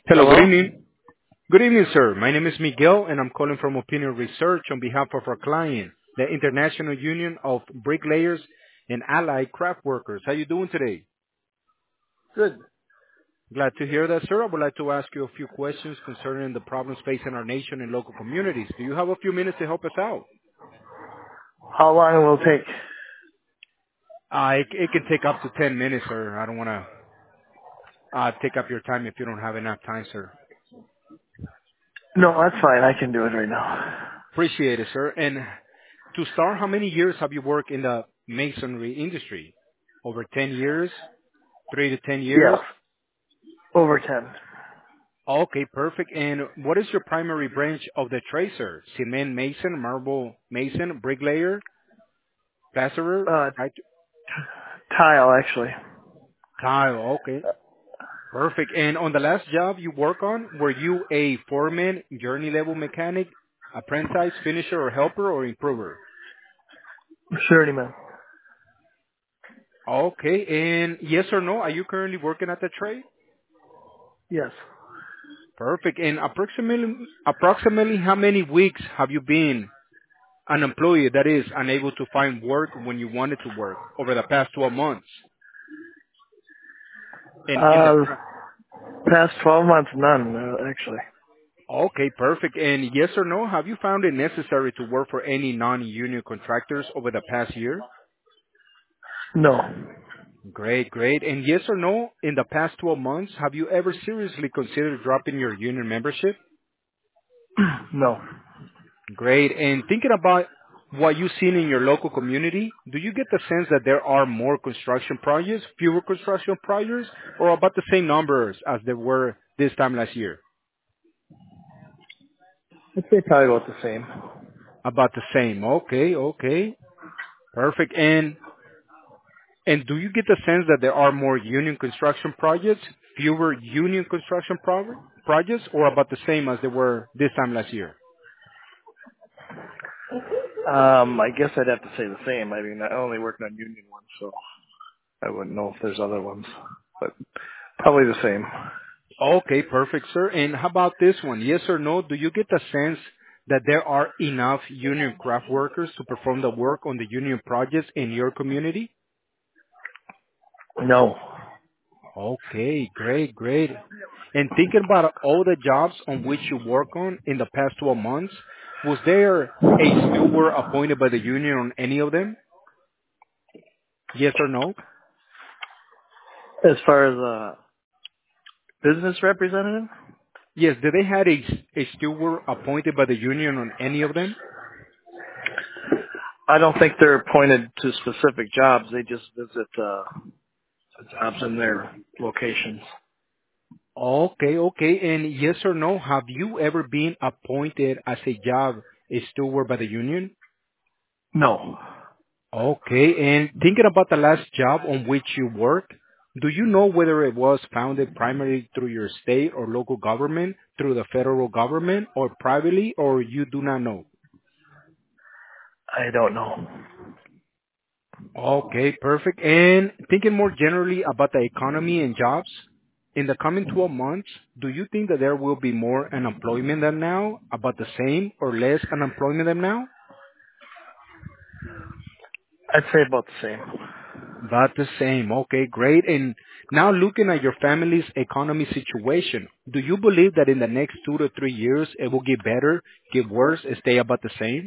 Hello, good Hello? evening. Good evening, sir. My name is Miguel, and I'm calling from Opinion Research on behalf of our client, the International Union of Bricklayers and Allied Craft Workers. How you doing today? Good. Glad to hear that, sir. I would like to ask you a few questions concerning the problems facing our nation and local communities. Do you have a few minutes to help us out? How long will it take? It can take up to 10 minutes, sir. I don't want to take up your time if you don't have enough time, sir. No, that's fine. I can do it right now. Appreciate it, sir. And to start, how many years have you worked in the masonry industry? Over 10 years? 3 to 10 years? Yes. Over 10. Okay, perfect. And what is your primary branch of the trade, sir? Cement mason, marble mason, bricklayer, plasterer, Uh, right? tile, actually. Tile. Okay, perfect. And on the last job you work on, were you a foreman, journey level mechanic, apprentice, finisher, or helper, or improver? Journeyman. Okay, and yes or no, are you currently working at the trade? Yes. Perfect. And approximately how many weeks have you been an employee that is unable to find work when you wanted to work over the past 12 months? And in the Uh, past 12 months, none, actually. okay, perfect. And yes or no, have you found it necessary to work for any non-union contractors over the past year? No. Great, great. And yes or no, in the past 12 months, have you ever seriously considered dropping your union membership? No. Great. And thinking about what you've seen in your local community, do you get the sense that there are more construction projects, fewer construction projects, or about the same numbers as there were this time last year? I'd say probably about the same. About the same. Okay, okay. Perfect. And do you get the sense that there are more union construction projects, fewer union construction projects, or about the same as they were this time last year? I guess I'd have to say the same. I mean, I only worked on union ones, so I wouldn't know if there's other ones. But probably the same. Okay, perfect, sir. And how about this one? Yes or no? Do you get the sense that there are enough union craft workers to perform the work on the union projects in your community? No. Okay, great, great. And thinking about all the jobs on which you work on in the past 12 months, was there a steward appointed by the union on any of them? Yes or no? As far as business representative? Yes, did they had a steward appointed by the union on any of them? I don't think they're appointed to specific jobs. They just visit jobs in their locations. Okay, okay. And yes or no, have you ever been appointed as a steward by the union? No. Okay, and thinking about the last job on which you worked, do you know whether it was founded primarily through your state or local government, through the federal government, or privately, or you do not know? I don't know. Okay, perfect. And thinking more generally about the economy and jobs, in the coming 12 months, do you think that there will be more unemployment than now, about the same, or less unemployment than now? I'd say about the same. About the same. Okay, great. And now looking at your family's economy situation, do you believe that in the next 2 to 3 years it will get better, get worse, stay about the same?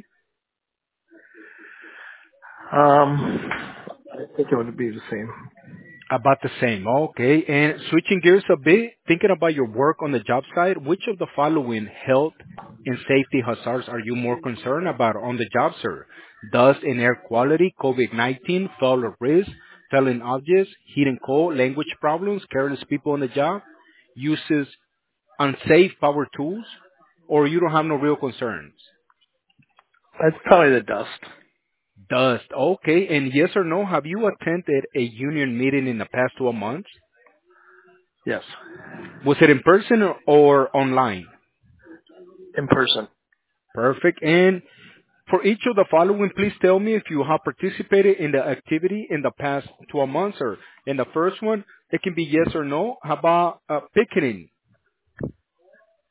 I think it would be the same. About the same. Okay. And switching gears a bit, thinking about your work on the job site, which of the following health and safety hazards are you more concerned about on the job, sir? Dust and air quality, COVID-19, fouler risk, falling objects, heat and cold, language problems, careless people on the job, uses unsafe power tools, or you don't have no real concerns? That's probably the dust. Dust. Okay. And yes or no, have you attended a union meeting in the past 12 months? Yes. Was it in person or online? In person. Perfect. And for each of the following, please tell me if you have participated in the activity in the past 12 months, or in the first one, it can be yes or no. How about picketing?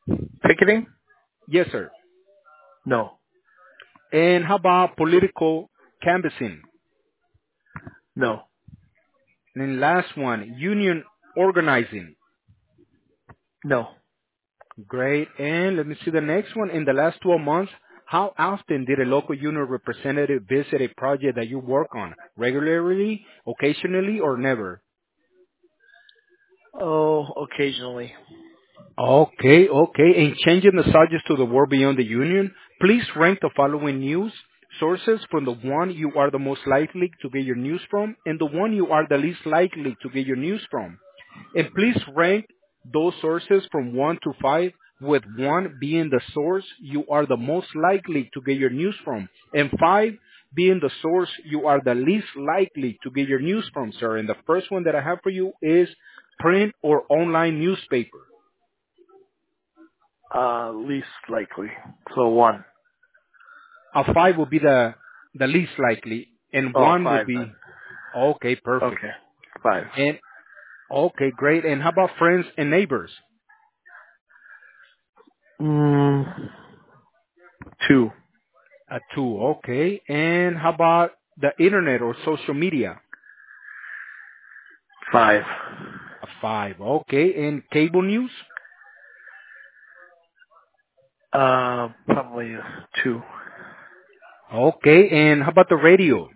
Picketing? Yes, sir. No. And how about political canvassing? No. And then last one, union organizing. No. Great. And let me see the next one. In the last 12 months, how often did a local union representative visit a project that you work on? Regularly, occasionally, or never? Oh, occasionally. Okay, okay. And changing the subject to the world beyond the union, please rank the following news sources from the one you are the most likely to get your news from and the one you are the least likely to get your news from. And please rank those sources from 1 to 5, with 1 being the source you are the most likely to get your news from, and 5 being the source you are the least likely to get your news from, sir. And the first one that I have for you is print or online newspaper. Least likely. So 1. A 5 would be the least likely, and Oh, 1 would 5 then. be okay, perfect. Okay. 5. And okay, great. And how about friends and neighbors? Mm, 2. A 2, okay. And how about the internet or social media? 5. A 5, okay. And cable news? Probably a 2. Okay. And how about the radio?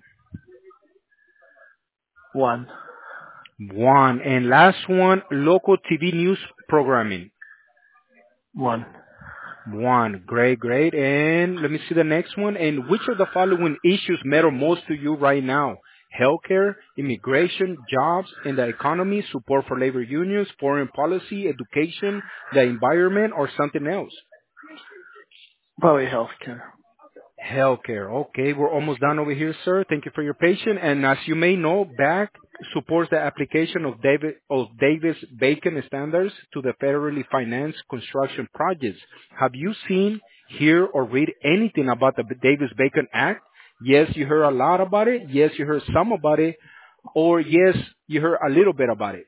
1. 1. And last one, local TV news programming. 1. 1. Great, great. And let me see the next one. And which of the following issues matter most to you right now? Healthcare, immigration, jobs, and the economy, support for labor unions, foreign policy, education, the environment, or something else? Probably healthcare. Healthcare. Okay, we're almost done over here, sir. Thank you for your patience. And as you may know, BAC supports the application of Davis-Bacon standards to the federally financed construction projects. Have you seen, hear, or read anything about the Davis-Bacon Act? Yes, you heard a lot about it. Yes, you heard some about it. Or yes, you heard a little bit about it.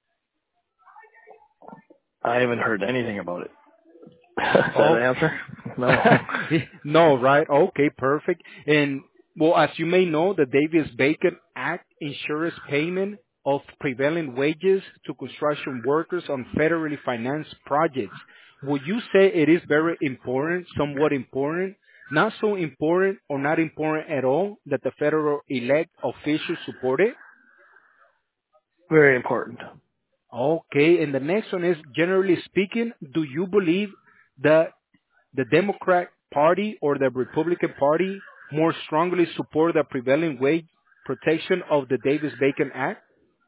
I haven't heard anything about it. Is that Oh, the answer? No. no, right? Okay, perfect. And well, as you may know, the Davis-Bacon Act ensures payment of prevailing wages to construction workers on federally financed projects. Would you say it is very important, somewhat important, not so important, or not important at all that the federal elect officials support it? Very important. Okay, and the next one is, generally speaking, do you believe that the Democrat Party or the Republican Party more strongly support the prevailing wage protection of the Davis-Bacon Act?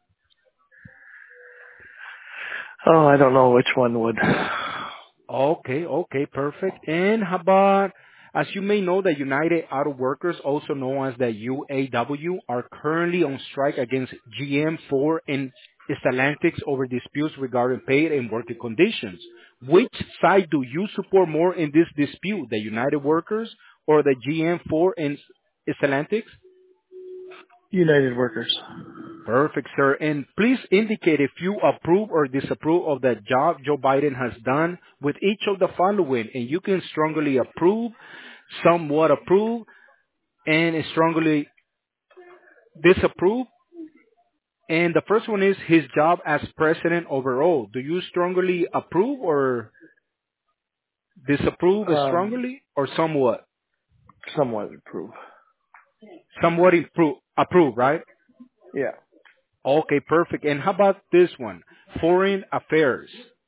Oh, I don't know which one would. Okay, okay, perfect. And how about, as you may know, the United Auto Workers, also known as the UAW, are currently on strike against GM, Ford, and Stellantis over disputes regarding pay and working conditions. Which side do you support more in this dispute, the United Workers or the GM, Ford, and Stellantis? United Workers. Perfect, sir. And please indicate if you approve or disapprove of the job Joe Biden has done with each of the following. And you can strongly approve, somewhat approve, and strongly disapprove. And the first one is his job as president overall. Do you strongly approve or disapprove Um, strongly or somewhat? somewhat approve. Somewhat approve, right? Yeah. Okay, perfect. And how about this one? Foreign affairs.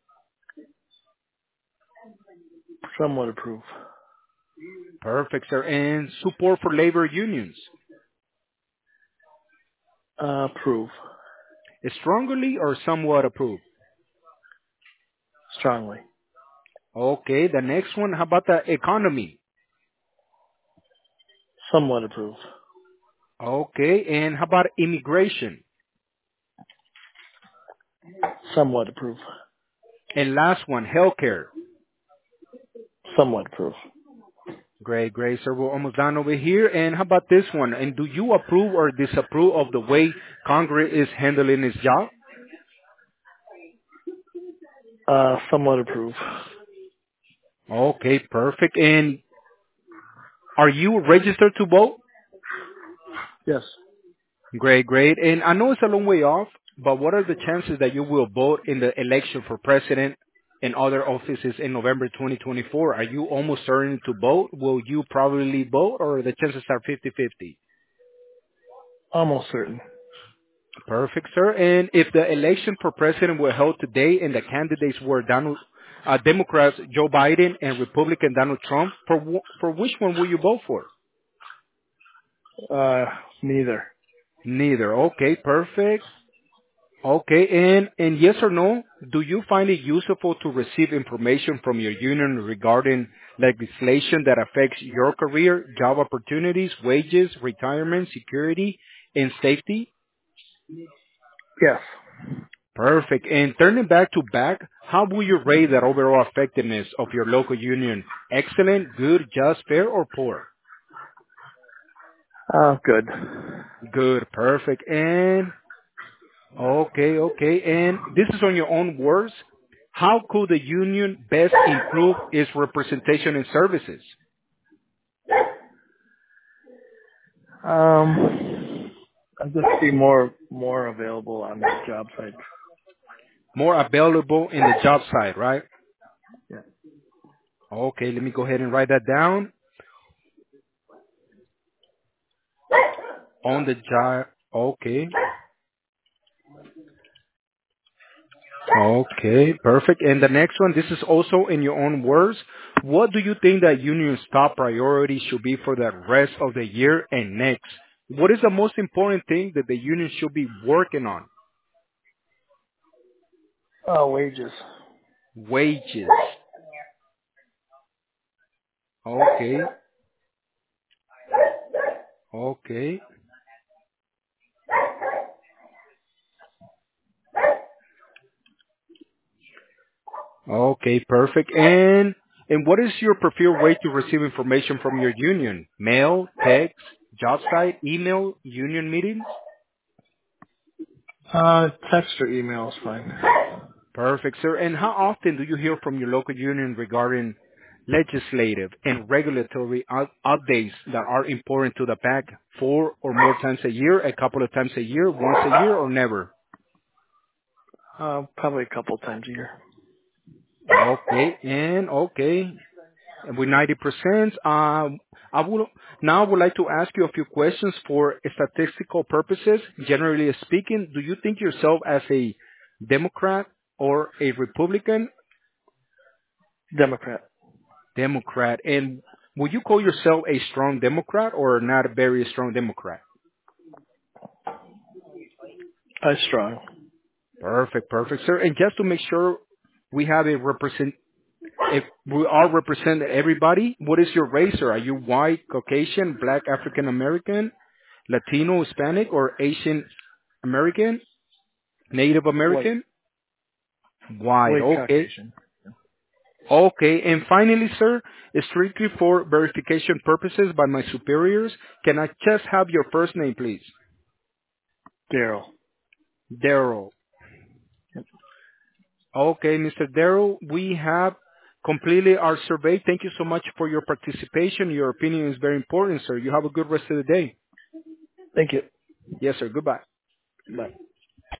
Somewhat approve. Perfect, sir. And support for labor unions. Approve. Strongly or somewhat approve? Strongly. Okay, the next one, how about the economy? Somewhat approve. Okay, and how about immigration? Somewhat approve. And last one, healthcare. Somewhat approve. Great, great, sir. We're almost done over here. And how about this one? And do you approve or disapprove of the way Congress is handling its job? Somewhat approve. Okay, perfect. And are you registered to vote? Yes. Great, great. And I know it's a long way off, but what are the chances that you will vote in the election for president and other offices in November 2024? Are you almost certain to vote? Will you probably vote, or the chances are 50-50? Almost certain. Perfect, sir. And if the election for president were held today and the candidates were Democrats Joe Biden and Republican Donald Trump, for which one will you vote for? Neither. Neither. Okay, perfect. Okay, and yes or no, do you find it useful to receive information from your union regarding legislation that affects your career, job opportunities, wages, retirement, security, and safety? Yes. Perfect. And turning back, how will you rate that overall effectiveness of your local union? Excellent, good, just, fair, or poor? Good. Good, perfect. And okay. And this is on your own words. How could the union best improve its representation and services? I'll just be more available on the job site. More available in the job site, right? Yeah. Okay, let me go ahead and write that down. On the job. Okay. Okay, perfect. And the next one, this is also in your own words. What do you think that union's top priority should be for the rest of the year and next? What is the most important thing that the union should be working on? Wages. Wages. Okay, okay, okay, perfect. And what is your preferred way to receive information from your union? Mail, text, job site, email, union meetings? Text or email is fine. Perfect, sir. And how often do you hear from your local union regarding legislative and regulatory updates that are important to the PAC? 4 or more times a year, a couple of times a year, once a year, or never? Probably a couple times a year. Okay. And with 90%, I would like to ask you a few questions for statistical purposes. Generally speaking, do you think yourself as a Democrat or a Republican? Democrat. Democrat. And would you call yourself a strong Democrat or not a very strong Democrat? Strong. Perfect, sir. And just to make sure we have if we all represent everybody, what is your race, sir? Are you white, Caucasian, black, African American, Latino, Hispanic, or Asian American, Native White. American? White. White Okay. Caucasian. Okay. And finally, sir, strictly for verification purposes by my superiors, can I just have your first name, please? Daryl. Daryl. Okay, Mr. Daryl, we have completed our survey. Thank you so much for your participation. Your opinion is very important, sir. You have a good rest of the day. Thank you. Yes, sir. Goodbye. Bye.